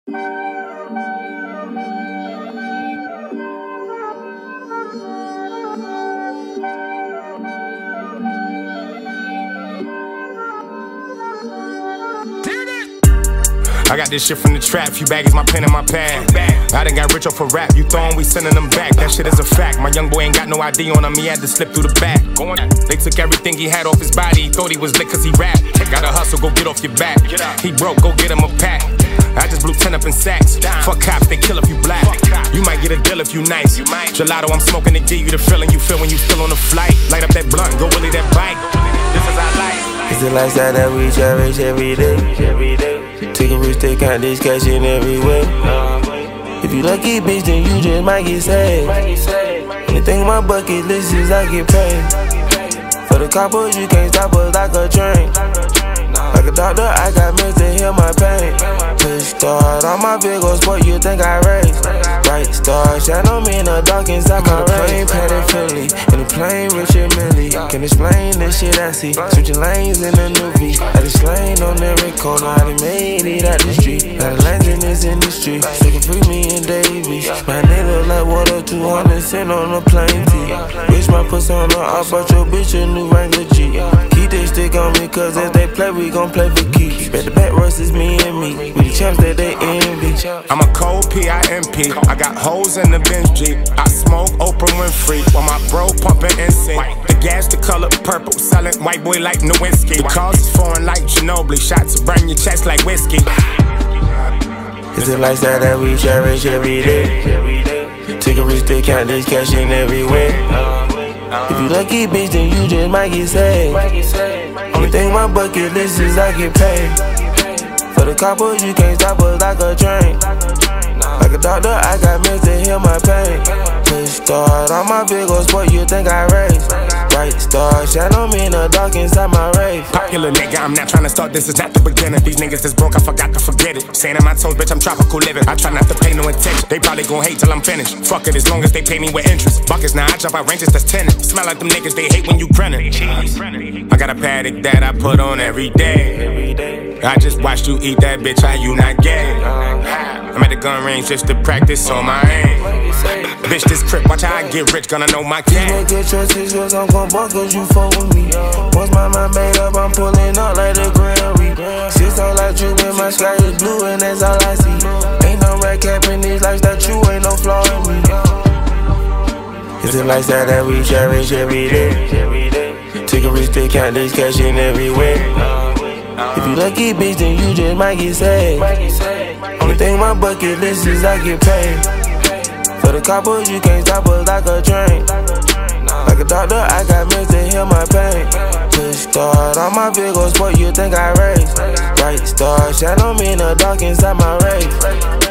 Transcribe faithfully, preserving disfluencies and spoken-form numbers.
I got this shit from the trap, few baggies, my pen and my pad. I done got rich off for rap, you throwin', we sending them back. That shit is a fact, my young boy ain't got no I D on him, he had to slip through the back. They took everything he had off his body, he thought he was lit cause he rap. Gotta hustle, go get off your back. He broke, go get him a pack. I just blew ten up in sacks. Fuck cops, they kill if you black. You might get a deal if you nice. Gelato, I'm smoking to give you the feeling you feel when you feel on the flight. Light up that blunt, go Willie that bike. This is our life. It's the lifestyle that we cherish every day. Take a risk, take out this cash in every way. If you lucky, bitch, then you just might get saved. Anything on my bucket list is I get paid. For the coppers, you can't stop us like a train. Like a doctor, I got meds to heal my pain. Push start on my Vigos, what you think I raised? Bright star, shadow me in the dark inside my rain. Padded Philly, in the plane, Richard Millie. Can explain the shit I see. Switching lanes in the new V. I just slain on every corner, I done made it out the street. Got a lanes in this industry, so can free me and Davies. My nigga like water, two hundred cent on a plane T. Bitch, my pussy on the up, brought your bitch a new Wrangler G. Keep this stick on me, cause if they play, we gon' play for keeps. Bet the bet Russ is me and me. We the champs that they envy. I'm a cold P I M P. I got hoes in the Benz Jeep. I smoke Oprah Winfrey while my bro pumping N Sync. The gas the color purple, selling white boy like Nowinski. The cars is foreign like Ginobili. Shots burn your chest like whiskey. It's the lifestyle that we cherish every day. Take a risk, take out this cash in every way. If you lucky, bitch, then you just might get saved. Only thing on my bucket list is I get paid. For the coppers, you can't stop us like a train. Like a doctor, I got meds to heal my pain. Push start on my Vigos, what you think I raised? Bright star, shadow me in the dark inside my rave. Popular nigga, I'm not trying to start, this is not the beginning. These niggas is broke, I forgot to forget it. Saying in my toes, bitch, I'm tropical living. I try not to pay no attention. They probably gon' hate till I'm finished. Fuck it, as long as they pay me with interest. Buckets, now I jump out ranges, that's tenant. Smell like them niggas, they hate when you grinning. I got a paddock that I put on every day. I just watched you eat that bitch, how you not gay? I'm at the gun range just to practice on my aim. Bitch, this crip, watch how I get rich, gonna know my game. You make your choices, cause I'm gon' buck, cause you fuck with me. Once my mind made up, I'm pulling up like the Grand Reap. Six all I dream in my sky is blue, and that's all I see. Ain't no red cap in these lights that you ain't no flaw in me. It's the lifestyle that we cherish every day. Take a risk, take out this cash in every way. If you lucky, bitch, then you just might get saved. Only thing on my bucket list is I get paid. For the coppers, you can't stop us like a train. Like a doctor, I got meds to heal my pain. Push start on my Vigos, what you think I raised? Bright star, shadow me in the dark inside my rave.